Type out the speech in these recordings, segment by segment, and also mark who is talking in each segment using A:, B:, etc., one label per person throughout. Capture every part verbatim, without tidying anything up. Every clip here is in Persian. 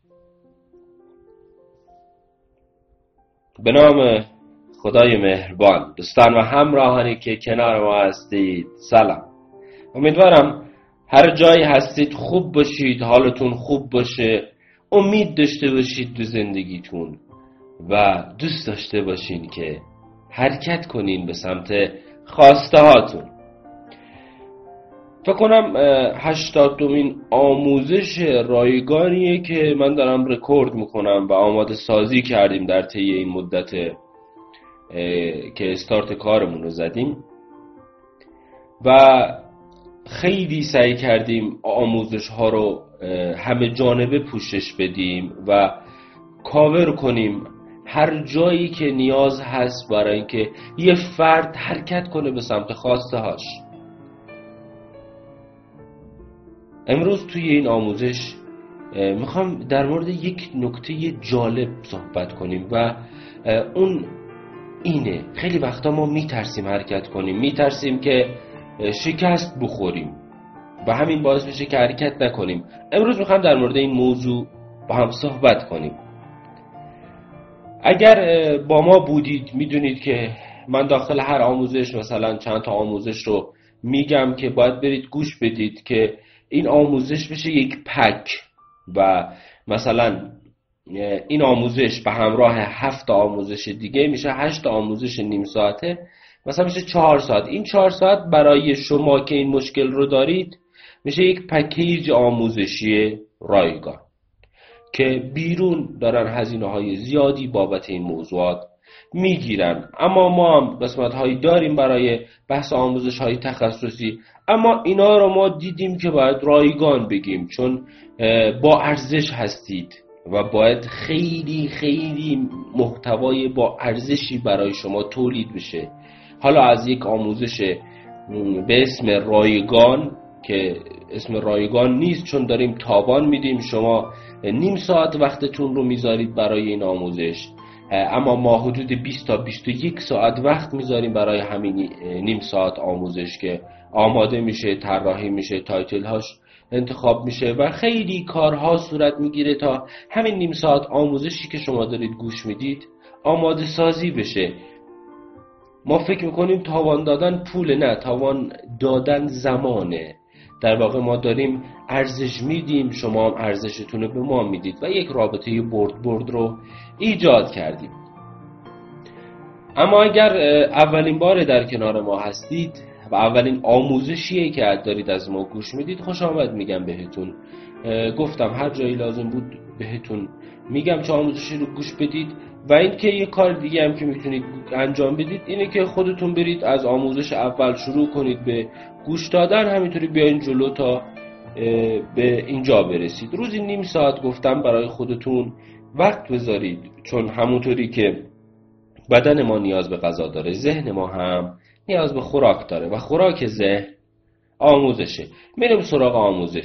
A: به نام خدای مهربان. دوستان و همراهانی که کنار ما هستید، سلام. امیدوارم هر جایی هستید خوب باشید، حالتون خوب باشه، امید داشته باشید تو زندگیتون و دوست داشته باشین که حرکت کنین به سمت خواسته هاتون. فکر کنم هشتادمین آموزش رایگانیه که من دارم رکورد میکنم و آماده سازی کردیم در طی این مدت که استارت کارمون رو زدیم و خیلی سعی کردیم آموزش ها رو همه جانبه پوشش بدیم و کاور کنیم هر جایی که نیاز هست برای اینکه یه فرد حرکت کنه به سمت خواسته هاش. امروز توی این آموزش میخوام در مورد یک نکته جالب صحبت کنیم و اون اینه خیلی وقتا ما میترسیم حرکت کنیم، میترسیم که شکست بخوریم و همین باعث میشه که حرکت نکنیم. امروز میخوام در مورد این موضوع با هم صحبت کنیم. اگر با ما بودید میدونید که من داخل هر آموزش مثلا چند تا آموزش رو میگم که باید برید گوش بدید که این آموزش بشه یک پک و مثلا این آموزش به همراه هفت آموزش دیگه میشه هشت آموزش نیم ساعته، مثلا میشه چهار ساعت. این چهار ساعت برای شما که این مشکل رو دارید میشه یک پکیج آموزشی رایگان که بیرون دارن هزینه های زیادی بابت این موضوعات میگیرن، اما ما هم قسمت هایی داریم برای بحث آموزش های تخصصی، اما اینا رو ما دیدیم که باید رایگان بگیم چون با ارزش هستید و باید خیلی خیلی محتوای با ارزشی برای شما تولید بشه. حالا از یک آموزش به اسم رایگان که اسم رایگان نیست چون داریم تاوان میدیم، شما نیم ساعت وقتتون رو میذارید برای این آموزش، اما ما حدود بیست تا بیست و یک ساعت وقت میذاریم برای همین نیم ساعت آموزش که آماده میشه، طراحی میشه، تایتل هاش انتخاب میشه و خیلی کارها صورت میگیره تا همین نیم ساعت آموزشی که شما دارید گوش میدید آماده سازی بشه. ما فکر میکنیم تاوان دادن پول، نه، تاوان دادن زمانه. در واقع ما داریم ارزش میدیم، شما هم ارزشتون رو به ما میدید و یک رابطه برد برد رو ایجاد کردیم. اما اگر اولین بار در کنار ما هستید و اولین آموزشیه که دارید از ما گوش میدید، خوش آمد میگم بهتون. گفتم هر جایی لازم بود بهتون میگم چه آموزشی رو گوش بدید و این که یه کار دیگه هم که میتونید انجام بدید اینه که خودتون برید از آموزش اول شروع کنید به گوش دادن، همینطوری بیاین جلو تا به اینجا برسید. روزی نیم ساعت گفتم برای خودتون وقت بذارید، چون همونطوری که بدن ما نیاز به غذا داره، ذهن ما هم نیاز به خوراک داره و خوراک ذهن آموزشه. میریم سراغ آموزش.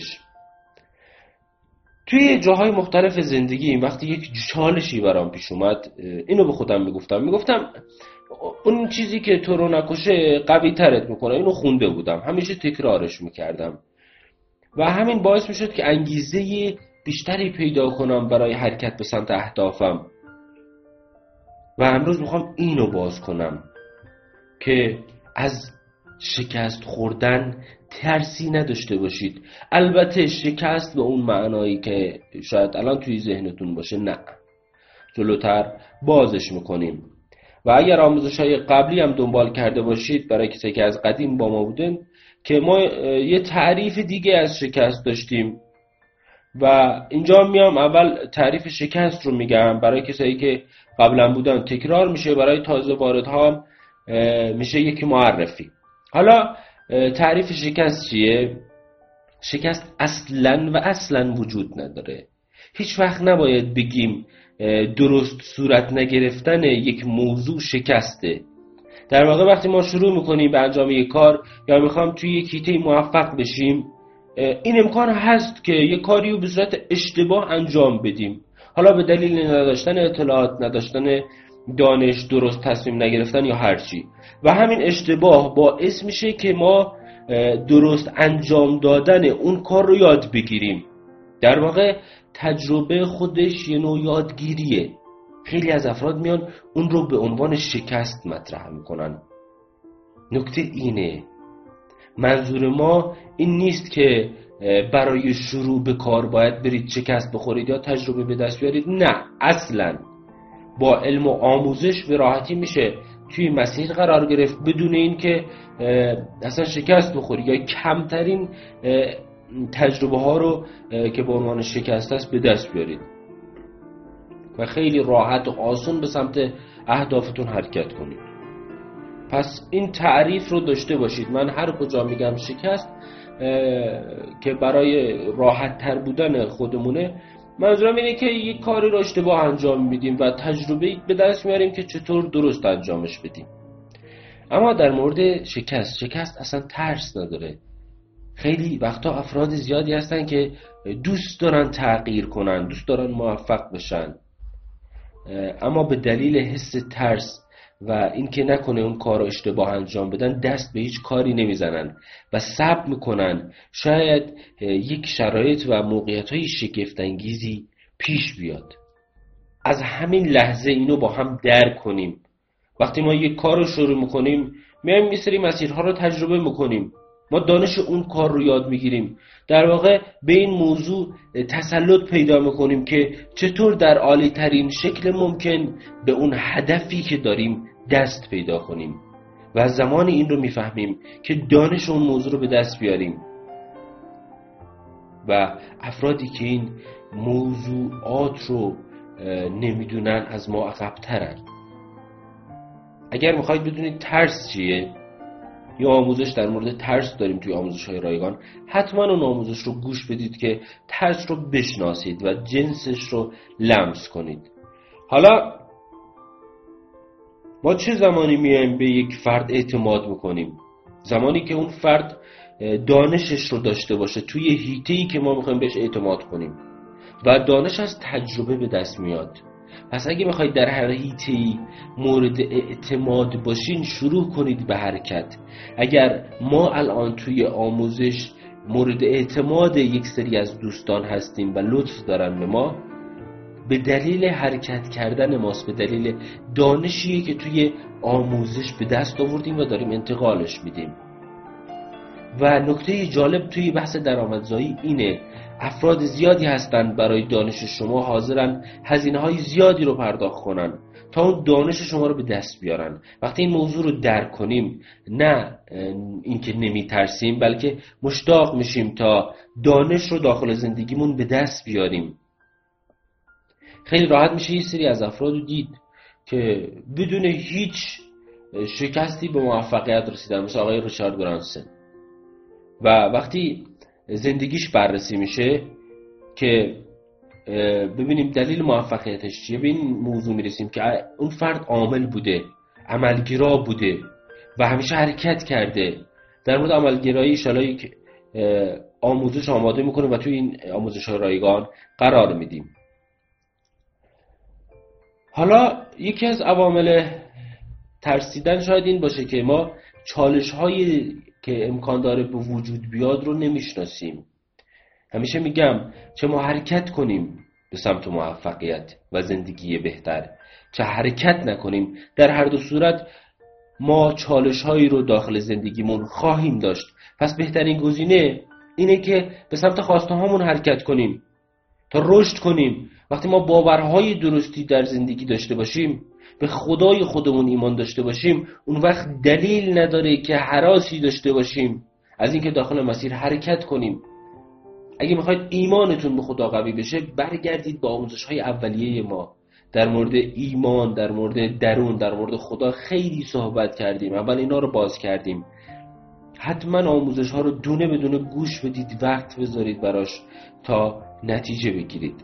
A: توی جاهای مختلف زندگی این وقتی یک چالشی برام پیش اومد اینو به خودم میگفتم میگفتم اون چیزی که تو رو نکشه قوی ترت میکنه. اینو خونده بودم، همیشه تکرارش میکردم و همین باعث میشد که انگیزه بیشتری پیدا کنم برای حرکت به سمت اهدافم. و امروز میخوام اینو باز کنم که از شکست خوردن ترسی نداشته باشید. البته شکست به اون معنایی که شاید الان توی ذهنتون باشه نه، جلوتر بازش میکنیم. و اگر آموزش های قبلی هم دنبال کرده باشید برای کسی که از قدیم با ما بودن که ما یه تعریف دیگه از شکست داشتیم و اینجا میام اول تعریف شکست رو میگم برای کسایی که قبلا بودن، تکرار میشه، برای تازه واردها میشه یک معرفی. حالا تعریف شکست چیه؟ شکست اصلا و اصلا وجود نداره. هیچ وقت نباید بگیم درست صورت نگرفتن یک موضوع شکسته. در واقع وقتی ما شروع میکنیم به انجام یک کار یا میخوام توی یک هیته موفق بشیم، این امکان هست که یک کاری رو به صورت اشتباه انجام بدیم، حالا به دلیل نداشتن اطلاعات، نداشتن دانش، درست تصمیم نگرفتن یا هر چی، و همین اشتباه باعث میشه که ما درست انجام دادن اون کار رو یاد بگیریم. در واقع تجربه خودش یه نوع یادگیریه. خیلی از افراد میان اون رو به عنوان شکست مطرح میکنن. نکته اینه، منظور ما این نیست که برای شروع به کار باید برید شکست بخورید یا تجربه به دست بیارید. نه، اصلا با علم و آموزش به راحتی میشه توی مسیر قرار گرفت بدون این که اصلا شکست بخوری یا کمترین تجربه ها رو که به عنوان شکست است به دست بیارید و خیلی راحت و آسان به سمت اهدافتون حرکت کنید. پس این تعریف رو داشته باشید. من هر کجا میگم شکست که برای راحت تر بودن خودمونه، منظورم اینه که یک کاری رو اشتباه انجام میدیم و تجربه به دست میاریم که چطور درست انجامش بدیم. اما در مورد شکست، شکست اصلا ترس نداره. خیلی وقتا افراد زیادی هستن که دوست دارن تغییر کنن، دوست دارن موفق بشن، اما به دلیل حس ترس و اینکه نکنه اون کار رو اشتباه انجام بدن دست به هیچ کاری نمیزنن و صبر میکنن شاید یک شرایط و موقعیت‌های شگفت انگیزی پیش بیاد. از همین لحظه اینو با هم درک کنیم. وقتی ما یک کار رو شروع میکنیم میایم یه سری مسیرها رو تجربه میکنیم، ما دانش اون کار رو یاد میگیریم، در واقع به این موضوع تسلط پیدا میکنیم که چطور در عالی ترین شکل ممکن به اون هدفی که داریم دست پیدا کنیم و زمان این رو میفهمیم که دانش اون موضوع رو به دست بیاریم. و افرادی که این موضوعات رو نمیدونن از ما عقب‌ترن. اگر میخواید بدونید ترس چیه یا آموزش در مورد ترس داریم توی آموزش‌های رایگان، حتما اون آموزش رو گوش بدید که ترس رو بشناسید و جنسش رو لمس کنید. حالا ما چه زمانی میایم به یک فرد اعتماد میکنیم؟ زمانی که اون فرد دانشش رو داشته باشه توی حیطه‌ای که ما میخوایم بهش اعتماد کنیم و دانش از تجربه به دست میاد. پس اگه میخواید در هر حیطه‌ای مورد اعتماد باشین، شروع کنید به حرکت. اگر ما الان توی آموزش مورد اعتماد یک سری از دوستان هستیم و لطف دارن به ما، به دلیل حرکت کردن ماست، به دلیل دانشیه که توی آموزش به دست آوردیم و داریم انتقالش میدیم. و نکته جالب توی بحث درآمدزایی اینه، افراد زیادی هستن برای دانش شما حاضرن هزینه‌های زیادی رو پرداخت کنن تا اون دانش شما رو به دست بیارن. وقتی این موضوع رو درک کنیم، نه اینکه نمیترسیم بلکه مشتاق میشیم تا دانش رو داخل زندگیمون به دست بیاریم. خیلی راحت میشه یه سری از افراد رو دید که بدون هیچ شکستی به موفقیت رسیدن، مثل آقای ریچارد برانسون. و وقتی زندگیش بررسی میشه که ببینیم دلیل موفقیتش چیه، به این موضوع میرسیم که اون فرد عامل بوده، عملگرا بوده و همیشه حرکت کرده. در مورد عملگرایی انشالله یک آموزش آماده میکنیم و توی این آموزش های رایگان قرار میدیم. حالا یکی از عوامل ترسیدن شاید این باشه که ما چالش هایی که امکان داره به وجود بیاد رو نمیشناسیم. همیشه میگم چه ما حرکت کنیم به سمت موفقیت و زندگی بهتر، چه حرکت نکنیم، در هر دو صورت ما چالش هایی رو داخل زندگیمون خواهیم داشت. پس بهترین گزینه اینه که به سمت خواسته هامون حرکت کنیم تا رشد کنیم. وقتی ما باورهای درستی در زندگی داشته باشیم، به خدای خودمون ایمان داشته باشیم، اون وقت دلیل نداره که هراسی داشته باشیم از اینکه داخل مسیر حرکت کنیم. اگه میخواید ایمانتون به خدا قوی بشه، برگردید به آموزش‌های اولیه ما. در مورد ایمان، در مورد درون، در مورد خدا خیلی صحبت کردیم، اول اینا رو باز کردیم. حتما آموزش‌ها رو دونه بدونه گوش بدید، وقت بذارید براش تا نتیجه بگیرید.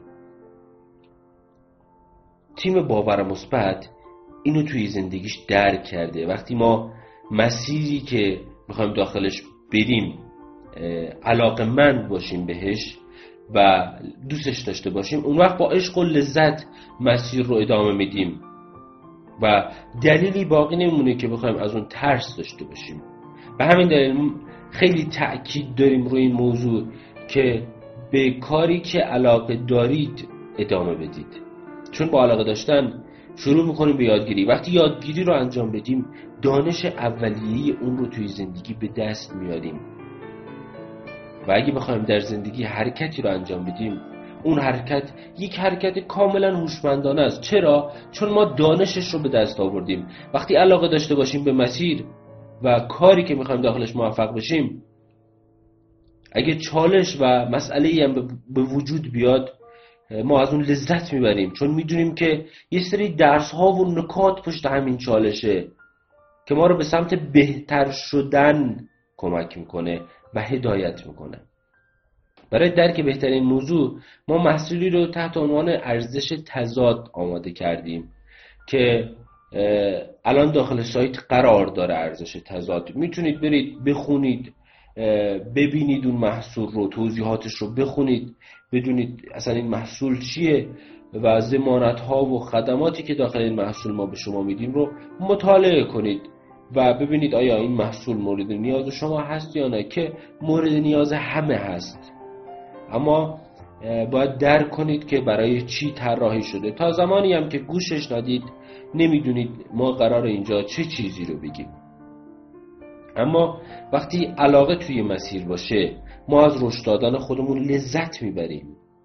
A: تیم باور مثبت اینو توی زندگیش درک کرده. وقتی ما مسیری که میخوایم داخلش بریم علاقه‌مند باشیم بهش و دوستش داشته باشیم، اون وقت با عشق و لذت مسیر رو ادامه میدیم و دلیلی باقی نمیمونه که بخوایم از اون ترس داشته باشیم. به همین دلیل خیلی تأکید داریم روی این موضوع که به کاری که علاقه دارید ادامه بدید. چون با علاقه داشتن شروع میکنیم به یادگیری. وقتی یادگیری رو انجام بدیم دانش اولیه‌ای اون رو توی زندگی به دست میاریم و اگه بخوایم در زندگی حرکتی رو انجام بدیم اون حرکت یک حرکت کاملا هوشمندانه است. چرا؟ چون ما دانشش رو به دست آوردیم. وقتی علاقه داشته باشیم به مسیر و کاری که میخوایم داخلش موفق بشیم، اگه چالش و مسئله‌ای هم به وجود بیاد ما از اون لذت میبریم، چون میدونیم که یه سری درس ها و نکات پشت همین چالشه که ما رو به سمت بهتر شدن کمک میکنه و هدایت میکنه. برای درک بهترین موضوع ما محصولی رو تحت عنوان ارزش تضاد آماده کردیم که الان داخل سایت قرار داره. ارزش تضاد میتونید برید بخونید، ببینید اون محصول رو، توضیحاتش رو بخونید، بدونید اصلا این محصول چیه و ضمانت ها و خدماتی که داخل این محصول ما به شما میدیم رو مطالعه کنید و ببینید آیا این محصول مورد نیاز شما هست یا نه، که مورد نیاز همه هست. اما باید درک کنید که برای چی طراحی شده. تا زمانی هم که گوشش ندید نمیدونید ما قرار اینجا چه چیزی رو بگیم. اما وقتی علاقه توی مسیر باشه ما از رشد دادن خودمون لذت میبریم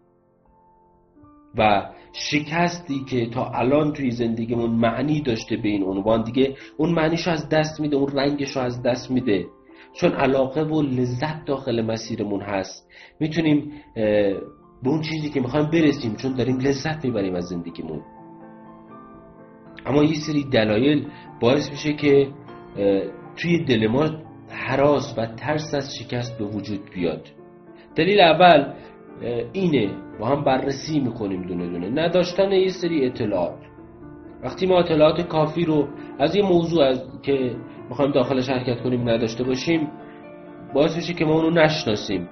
A: و شکستی که تا الان توی زندگیمون معنی داشته به این عنوان دیگه اون معنیشو از دست میده، اون رنگشو از دست میده. چون علاقه و لذت داخل مسیرمون هست میتونیم به اون چیزی که میخوایم برسیم، چون داریم لذت میبریم از زندگیمون. اما یه سری دلایل باعث میشه که توی دل ما هراس و ترس از شکست به وجود بیاد. دلیل اول اینه، با هم بررسی میکنیم دونه دونه. نداشتن یه سری اطلاعات. وقتی ما اطلاعات کافی رو از یه موضوع از که میخوایم داخلش حرکت کنیم نداشته باشیم باعث میشه که ما اونو نشناسیم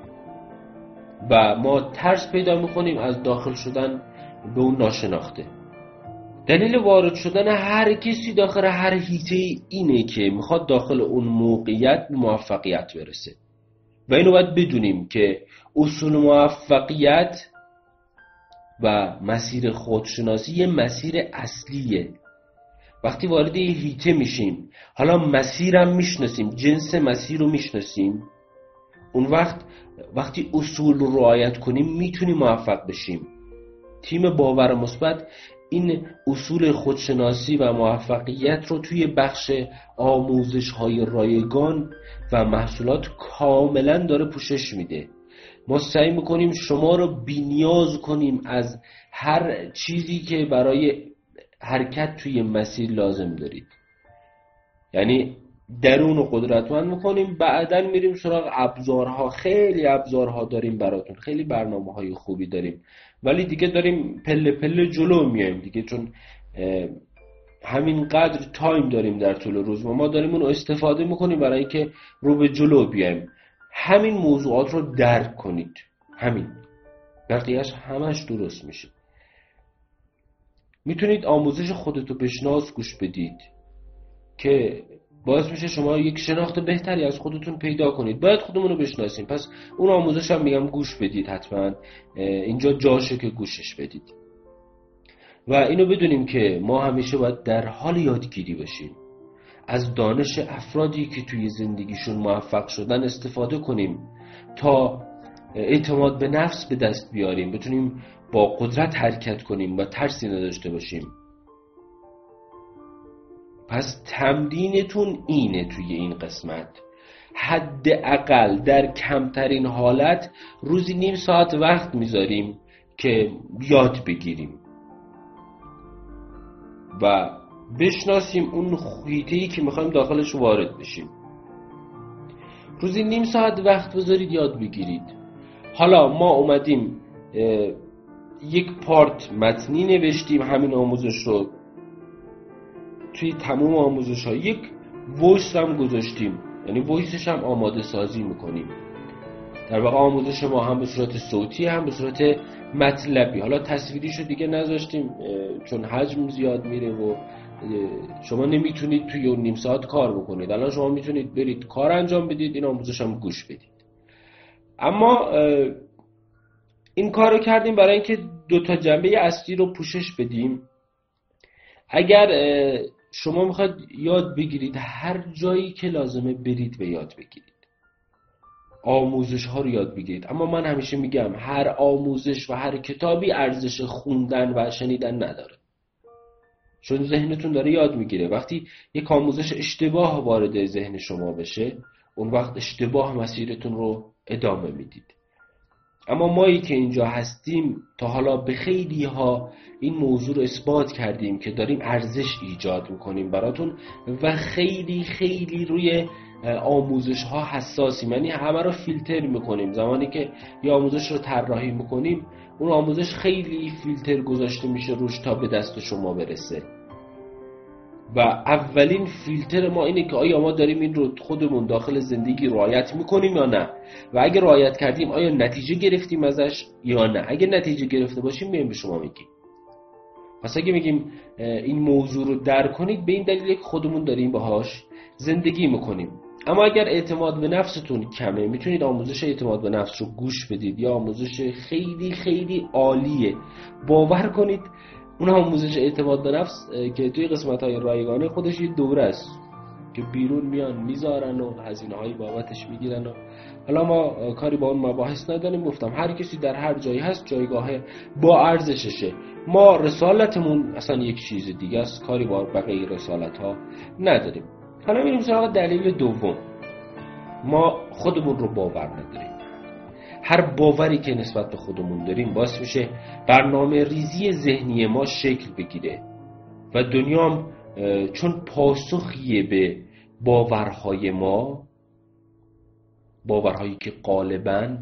A: و ما ترس پیدا میکنیم از داخل شدن به اون ناشناخته. دلیل وارد شدن هر کسی داخل هر حیطه اینه که میخواد داخل اون موقعیت به موفقیت برسه و اینو باید بدونیم که اصول موفقیت و مسیر خودشناسی یه مسیر اصلیه. وقتی وارد یه حیطه میشیم، حالا مسیرم میشناسیم، جنس مسیر رو میشناسیم، اون وقت وقتی اصول رو رعایت کنیم میتونیم موفق بشیم. تیم باور مثبت این اصول خودشناسی و موفقیت رو توی بخش آموزش‌های رایگان و محصولات کاملا داره پوشش میده. ما سعی میکنیم شما رو بی‌نیاز کنیم از هر چیزی که برای حرکت توی مسیر لازم دارید. یعنی درون رو قدرتمند میکنیم، بعداً میریم سراغ ابزارها. خیلی ابزارها داریم براتون، خیلی برنامه‌های خوبی داریم، ولی دیگه داریم پله پله جلو میایم دیگه، چون همین قدر تایم داریم در طول روز و ما داریم اون رو استفاده میکنیم برای اینکه رو به جلو بیایم. همین موضوعات رو درک کنید، همین، بقیه‌اش همش درست میشه. میتونید آموزش خودتو بشناس گوش بدید که باعث میشه شما یک شناخت بهتری از خودتون پیدا کنید. باید خودمون رو بشناسیم، پس اون آموزش هم میگم گوش بدید حتما. اینجا جاشه که گوشش بدید و اینو بدونیم که ما همیشه باید در حال یادگیری باشیم. از دانش افرادی که توی زندگیشون موفق شدن استفاده کنیم تا اعتماد به نفس به دست بیاریم، بتونیم با قدرت حرکت کنیم و ترسی نداشته باشیم. پس تمرینتون اینه توی این قسمت، حداقل در کمترین حالت روزی نیم ساعت وقت میذاریم که یاد بگیریم و بشناسیم اون حیطه‌ای که میخوایم داخلش وارد بشیم. روزی نیم ساعت وقت بذارید یاد بگیرید. حالا ما اومدیم یک پارت متنی نوشتیم، همین آموزش رو توی تمام آموزش ها یک وایس هم گذاشتیم، یعنی وایسش هم آماده سازی میکنیم. در واقع آموزش ما هم به صورت صوتی هم به صورت مطلبی. حالا تصویریشو دیگه نذاشتیم چون حجم زیاد میره و شما نمیتونید توی اون نیم ساعت کار بکنید. الان شما میتونید برید کار انجام بدید، این آموزش هم گوش بدید. اما این کار رو کردیم برای اینکه دو تا جنبه اصلی رو پوشش بدیم. اگر شما میخواید یاد بگیرید، هر جایی که لازمه برید و یاد بگیرید، آموزش ها رو یاد بگیرید. اما من همیشه میگم هر آموزش و هر کتابی ارزش خوندن و شنیدن نداره، چون ذهنتون داره یاد میگیره. وقتی یک آموزش اشتباه وارد ذهن شما بشه، اون وقت اشتباه مسیرتون رو ادامه میدید. اما مایی که اینجا هستیم تا حالا به خیلی ها این موضوع رو اثبات کردیم که داریم ارزش ایجاد میکنیم براتون و خیلی خیلی روی آموزش ها حساسیم، یعنی همه رو فیلتر میکنیم. زمانی که یه آموزش رو طراحی میکنیم، اون آموزش خیلی فیلتر گذاشته میشه روش تا به دست شما برسه. و اولین فیلتر ما اینه که آیا ما داریم این رو خودمون داخل زندگی رعایت میکنیم یا نه، و اگه رعایت کردیم آیا نتیجه گرفتیم ازش یا نه. اگه نتیجه گرفته باشیم میایم به شما میگیم. پس اگه میگیم این موضوع رو درک کنید، به این دلیل که خودمون داریم باهاش زندگی میکنیم. اما اگر اعتماد به نفستون کمه، میتونید آموزش اعتماد به نفس رو گوش بدید، یا آموزش خیلی خیلی عالیه. باور کنید اون آموزش اعتماد به نفس که توی قسمت‌های رایگانه خودش یه دوره است که بیرون میان میذارن و هزینه‌های بابتش میگیرن. و حالا ما کاری با اون مباحث نداریم، گفتم هر کسی در هر جایی هست جایگاه با ارزششه. ما رسالتمون اصلا یک چیز دیگه است، کاری با بقیه رسالت‌ها نداریم. حالا میریم سراغ دلیل دوم. ما خودمون رو باور نداریم. هر باوری که نسبت به خودمون داریم باعث میشه برنامه ریزی ذهنی ما شکل بگیره و دنیام چون پاسخیه به باورهای ما، باورهایی که غالباً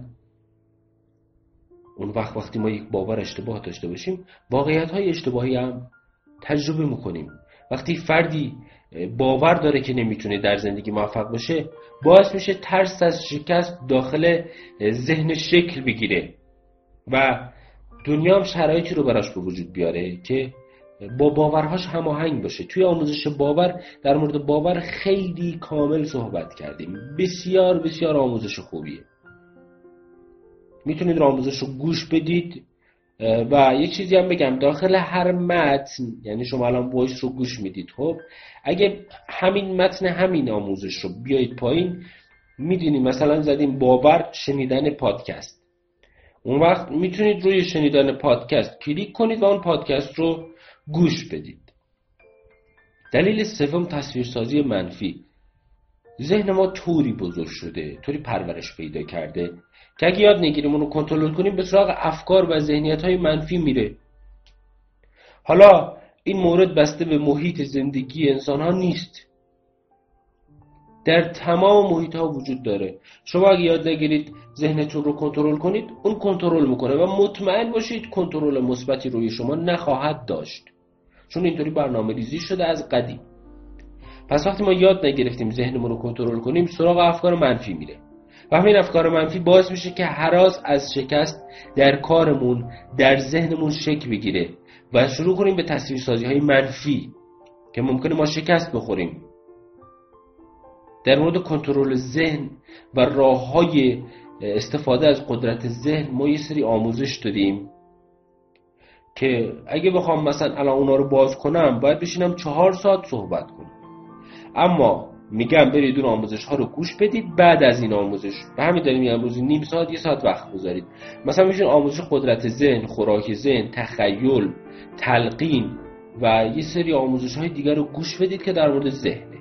A: اون وقت وقتی ما یک باور اشتباه داشته باشیم، واقعیت‌های اشتباهی هم تجربه میکنیم. وقتی فردی باور داره که نمیتونه در زندگی موفق باشه، باعث میشه ترس از شکست داخل ذهن شکل بگیره و دنیا هم شرایطی رو براش به وجود بیاره که با باورهاش هماهنگ باشه. توی آموزش باور در مورد باور خیلی کامل صحبت کردیم. بسیار بسیار آموزش خوبیه. میتونید آموزش رو گوش بدید. و یه چیزی هم بگم، داخل هر متن، یعنی شما الان وایس رو گوش میدید، خب اگه همین متن همین آموزش رو بیایید پایین، میدونید مثلا زدیم باور شنیدن پادکست، اون وقت میتونید روی شنیدن پادکست کلیک کنید و اون پادکست رو گوش بدید. دلیل سوم تصویرسازی منفی. ذهن ما طوری بزرگ شده، طوری پرورش پیدا کرده که اگه یاد نگیریم اونو کنترل کنیم، به سراغ افکار و ذهنیت‌های منفی میره. حالا این مورد بسته به محیط زندگی انسان‌ها نیست، در تمام محیط‌ها وجود داره. شما اگه یاد نگیرید ذهنتون رو کنترل کنید، اون کنترل میکنه و مطمئن باشید کنترل مثبتی روی شما نخواهد داشت، چون اینطوری برنامه‌ریزی شده از قدیم. پس وقتی ما یاد نگرفتیم ذهنمون رو کنترل کنیم، سراغ افکار منفی میره و همین افکار منفی باعث میشه که هراس از شکست در کارمون در ذهنمون شکل بگیره و شروع کنیم به تصویرسازی های منفی که ممکنه ما شکست بخوریم. در مورد کنترل ذهن و راه‌های استفاده از قدرت ذهن ما یه سری آموزش دادیم که اگه بخوام مثلا الان اونا رو باز کنم باید بشینم چهار ساعت صحبت کنم. اما میگم برید اون آموزش ها رو گوش بدید. بعد از این آموزش به همین دلیل میگم روزی نیم ساعت یه ساعت وقت گذارید. مثلا میشین آموزش قدرت ذهن، خوراک ذهن، تخیل، تلقین و یه سری آموزش های دیگر رو گوش بدید که در مورد ذهنه.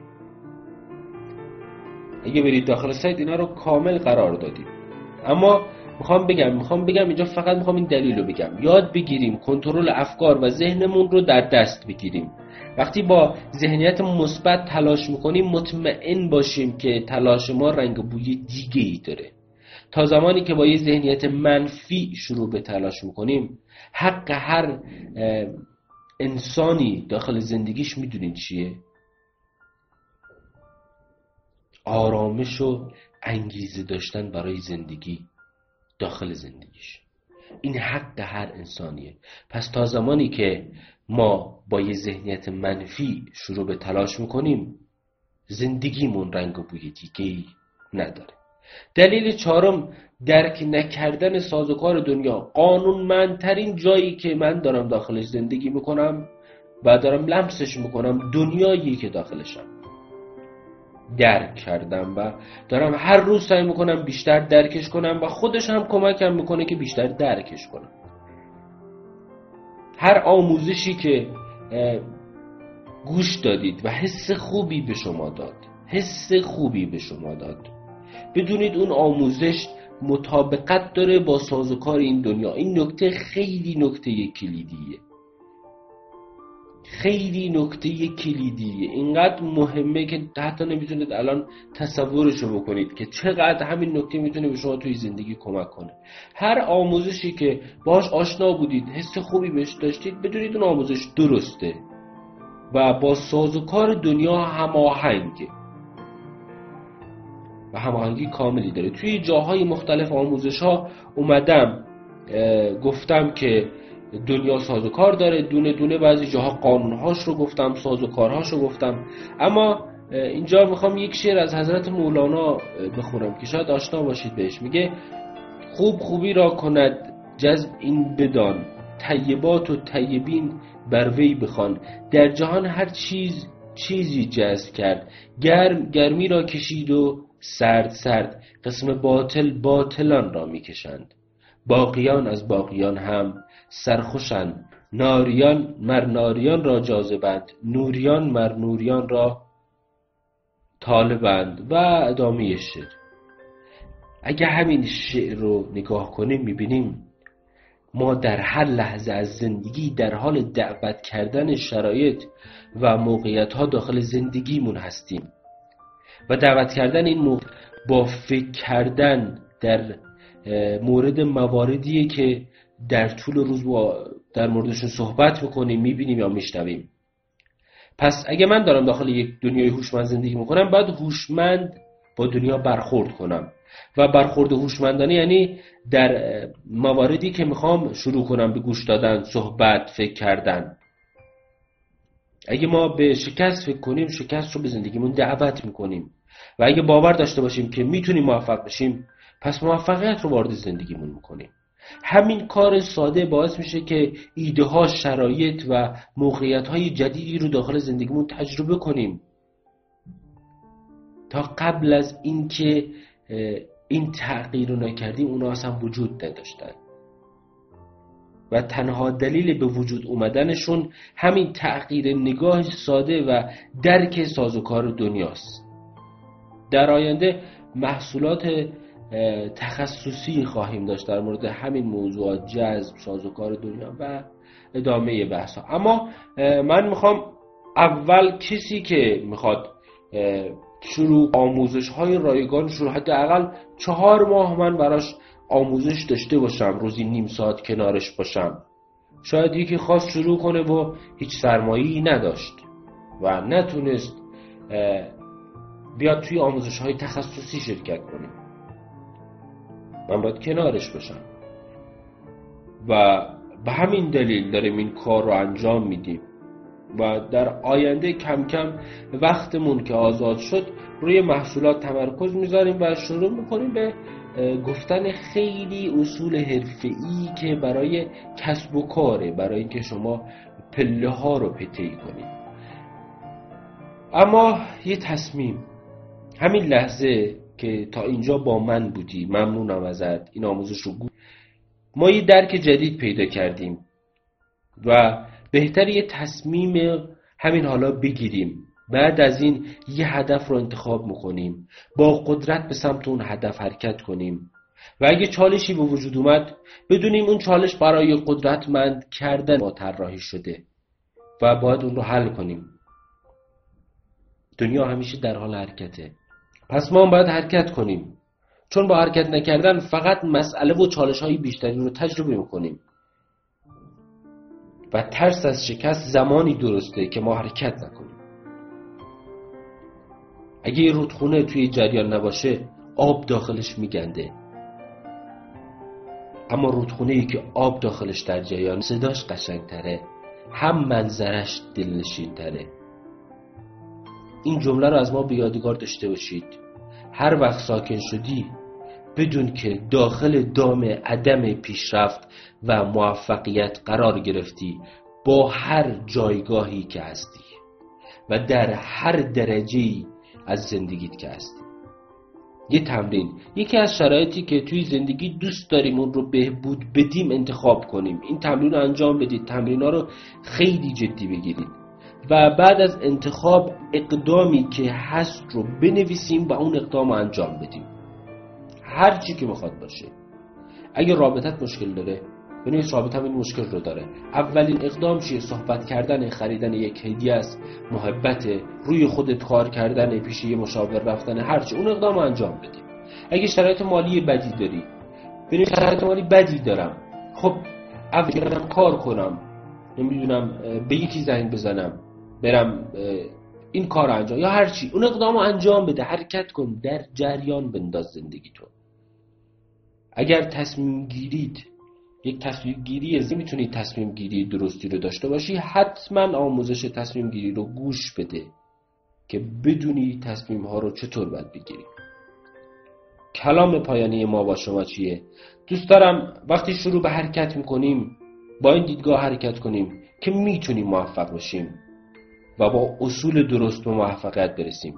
A: اگه برید داخل سایت اینا رو کامل قرار دادیم. اما میخوام بگم میخوام بگم اینجا فقط میخوام این دلیل رو بگم، یاد بگیریم کنترل افکار و ذهنمون رو در دست بگیریم. وقتی با ذهنیت مثبت تلاش میکنیم مطمئن باشیم که تلاش ما رنگ و بوی دیگه‌ای داره. تا زمانی که با یه ذهنیت منفی شروع به تلاش میکنیم، حق هر انسانی داخل زندگیش میدونید چیه؟ آرامش و انگیزه داشتن برای زندگی داخل زندگیش. این حق هر انسانیه. پس تا زمانی که ما با یه ذهنیت منفی شروع به تلاش میکنیم، زندگیمون رنگ و بوی دیگه‌ای نداره. دلیل چهارم درک نکردن سازوکار دنیا، قانونمندترین جایی که من دارم داخلش زندگی میکنم و دارم لمسش میکنم دنیایی که داخلشم درک کردم و دارم هر روز سعی میکنم بیشتر درکش کنم و خودش هم کمکم میکنه که بیشتر درکش کنم. هر آموزشی که گوش دادید و حس خوبی به شما داد حس خوبی به شما داد بدونید اون آموزش مطابقت داره با سازوکار این دنیا. این نکته خیلی نکته کلیدیه، خیلی نکته کلیدیه، اینقدر مهمه که حتی نمیتونید الان تصورشو بکنید که چقدر همین نکته میتونه به شما توی زندگی کمک کنه. هر آموزشی که باهاش آشنا بودید، حس خوبی بهش داشتید، بدونید اون آموزش درسته و با سازوکار دنیا هماهنگه و هماهنگی کاملی داره. توی جاهای مختلف آموزش ها اومدم گفتم که دنیا سازوکار داره، دونه دونه بعضی جاها قانونهاش رو گفتم، سازوکارهاش رو گفتم. اما اینجا میخوام یک شعر از حضرت مولانا بخونم که شاید آشنا باشید بهش. میگه خوب خوبی را کند جذب این بدان، طیبات و طیبین بر وی بخوان. در جهان هر چیز چیزی جذب کرد، گرم گرمی را کشید و سرد سرد. قسم باطل باطلان را میکشند، باقیان از باقیان هم سرخوشند. ناریان مر ناریان را جاذبند، نوریان مر نوریان را طالبند. و ادامه شعر. اگه همین شعر رو نگاه کنیم میبینیم ما در هر لحظه از زندگی در حال دعوت کردن شرایط و موقعیت ها داخل زندگیمون هستیم و دعوت کردن این موقع با فکر کردن در مورد مواردیه که در طول روز با در موردشون صحبت میکنیم، میبینیم یا میشنویم. پس اگه من دارم داخل یک دنیای هوشمند زندگی میکنم، باید هوشمند با دنیا برخورد کنم و برخورد هوشمندانه یعنی در مواردی که میخوام شروع کنم به گوش دادن، صحبت، فکر کردن. اگه ما به شکست فکر کنیم، شکست رو به زندگیمون دعوت میکنیم و اگه باور داشته باشیم که میتونیم موفق بشیم، پس موفقیت رو وارد زندگیمون میکنیم. همین کار ساده باعث میشه که ایده ها، شرایط و موقعیت های جدیدی رو داخل زندگیمون تجربه کنیم تا قبل از اینکه این تغییر رو نکردیم اونا اصلا وجود نداشتن و تنها دلیل به وجود اومدنشون همین تغییر نگاه ساده و درک سازوکار دنیاست. در آینده محصولات تخصصی خواهیم داشت در مورد همین موضوعات، جذب، سازوکار دنیا و ادامه بحث ها. اما من میخوام اول کسی که میخواد شروع آموزش های رایگان شروع حداقل چهار ماه من براش آموزش داشته باشم، روزی نیم ساعت کنارش باشم. شاید یکی خواست شروع کنه و هیچ سرمایه‌ای نداشت و نتونست بیاد توی آموزش های تخصصی شرکت کنه، من باید کنارش باشم و به همین دلیل داریم این کار رو انجام میدیم و در آینده کم کم وقتمون که آزاد شد روی محصولات تمرکز میذاریم و شروع میکنیم به گفتن خیلی اصول حرفه‌ای که برای کسب و کاره، برای اینکه شما پله ها رو پته‌ای کنید. اما یه تصمیم، همین لحظه که تا اینجا با من بودی، ممنونم ازت، این آموزش رو گوش. ما یه درک جدید پیدا کردیم و بهتر یه تصمیم همین حالا بگیریم. بعد از این یه هدف رو انتخاب میکنیم، با قدرت به سمت اون هدف حرکت کنیم و اگه چالشی به وجود اومد بدونیم اون چالش برای قدرتمند کردن ما طراحی شده و باید اون رو حل کنیم. دنیا همیشه در حال حرکته، پس ما هم باید حرکت کنیم، چون با حرکت نکردن فقط مسئله و چالش های بیشتری رو تجربه میکنیم و ترس از شکست زمانی درسته که ما حرکت نکنیم. اگه یه رودخونه توی جریان نباشه آب داخلش میگنده، اما رودخونه‌ای که آب داخلش در جریان، صداش قشنگ‌تره، هم منظرش دلنشین‌تره. این جمله رو از ما به یادگار داشته باشید. هر وقت ساکن شدی بدون که داخل دام عدم پیشرفت و موفقیت قرار گرفتی با هر جایگاهی که هستی و در هر درجه‌ای از زندگیت که هستی. یه تمرین، یکی از شرایطی که توی زندگی دوست داریم اون رو بهبود بدیم انتخاب کنیم. این تمرین رو انجام بدید، تمرین ها رو خیلی جدی بگیرید و بعد از انتخاب اقدامی که هست رو بنویسیم و اون اقدام رو انجام بدیم، هر چی که بخواد باشه. اگه رابطت مشکل داره بنویس رابطم این مشکل رو داره. اولین اقدام چیه؟ صحبت کردن، خریدن یک هدیه است، محبت، روی خودت کار کردن، پیش یه مشاور رفتن، هر چی، اون اقدام رو انجام بدیم. اگه شرایط مالی بدی داری بنویس شرایط مالی بدی دارم، خب اول برم کار کنم، نمیدونم به یکی زنگ بزنم، برم این کار انجام، یا هر چی، اون اقدام رو انجام بده، حرکت کن، در جریان بنداز زندگی تو. اگر تصمیم گیرید یک تصمیم گیری از میتونید تصمیم گیری درستی رو داشته باشی، حتما آموزش تصمیم گیری رو گوش بده که بدونی تصمیم ها رو چطور باید بگیری. کلام پایانی ما با شما چیه؟ دوست دارم وقتی شروع به حرکت میکنیم با این دیدگاه حرکت کنیم که میتونیم موفق باشیم و با اصول درست به موفقیت برسیم.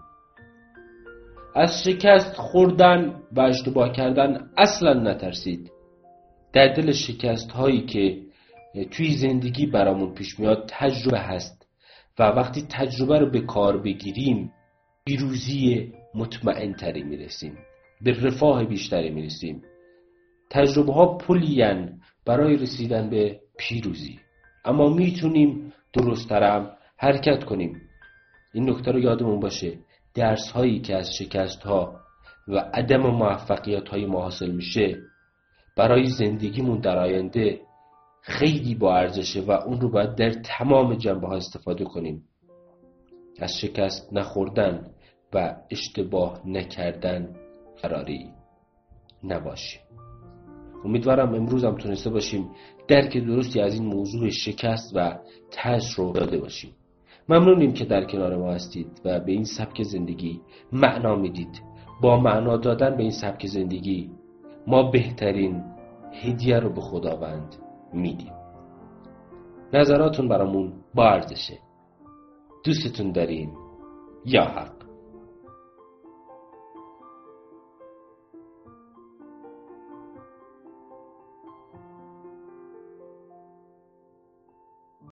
A: از شکست خوردن و اشتباه کردن اصلا نترسید. در دل شکست هایی که توی زندگی برامون پیش میاد تجربه هست و وقتی تجربه رو به کار بگیریم پیروزی مطمئن تری میرسیم، به رفاه بیشتری میرسیم. تجربه ها پلین برای رسیدن به پیروزی، اما میتونیم درست ترم حرکت کنیم. این نکته رو یادمون باشه، درس هایی که از شکست ها و عدم موفقیت های ما حاصل میشه برای زندگیمون در آینده خیلی با ارزشه و اون رو باید در تمام جنبه ها استفاده کنیم. از شکست نخوردن و اشتباه نکردن فراری نباشیم. امیدوارم امروز هم تونسته باشیم درک درستی از این موضوع شکست و ترس رو داده باشیم. ممنونیم که در کنار ما هستید و به این سبک زندگی معنا میدید. با معنا دادن به این سبک زندگی ما بهترین هدیه رو به خداوند میدیم. نظراتون برامون با ارزشه. دوستتون داریم. یا حق.